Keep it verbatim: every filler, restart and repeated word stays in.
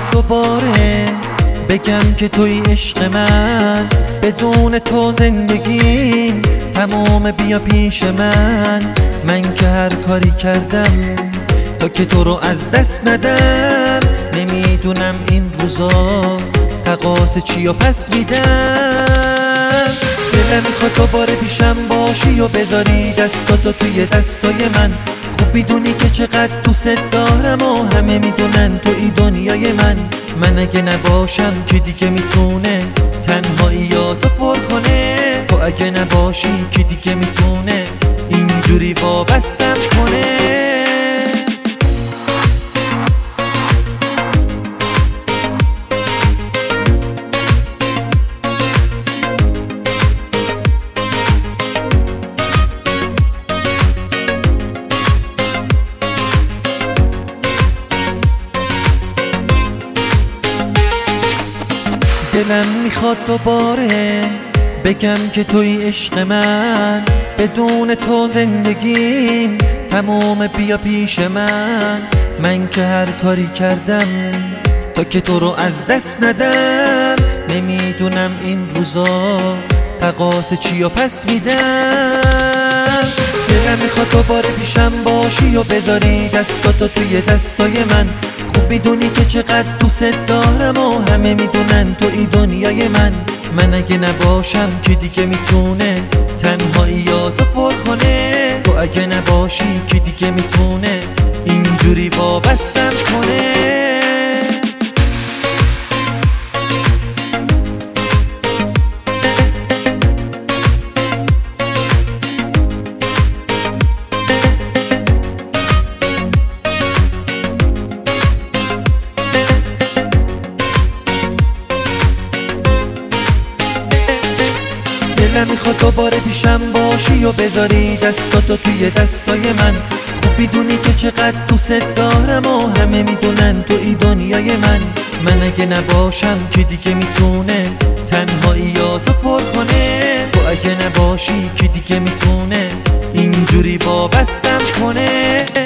دوباره بگم که توی عشق من، بدون تو زندگیم تمام. بیا پیش من، من که هر کاری کردم تا که تو رو از دست ندم. نمیدونم این روزا تقاص چی و پس میدم. دلم میخواد دوباره پیشم باشی و بذاری دستاتو توی دستای من. خوب میدونی که چقدر دوست دارم و همه میدونن توی دنیای من. من اگه نباشم کی دیگه میتونه تنهاییاتو پر کنه؟ تو اگه نباشی کی دیگه میتونه اینجوری وابستم کنه؟ دلم میخواد دوباره بگم که توی عشق من، بدون تو زندگیم تمام. بیا پیش من، من که هر کاری کردم تا که تو رو از دست ندم. نمیدونم این روزا تقاص چی و پس میدم. دلم میخواد دوباره پیشم باشی و بذاری دستاتو توی دستای من. خوب میدونی که چقدر دوست دارم و همه میدونن توی دنیای من. من اگه نباشم کی دیگه میتونه تنهاییاتو پر کنه؟ تو اگه نباشی کی دیگه میتونه اینجوری وابستم کنه؟ دلم میخواد دوباره پیشم باشی و بذاری دستاتو توی دستای من. خوب میدونی که چقدر دوست دارم و همه میدونن توی دنیای من. من اگه نباشم کی دیگه میتونه تنهاییاتو پر کنه؟ تو اگه نباشی کی دیگه میتونه اینجوری وابستم کنه؟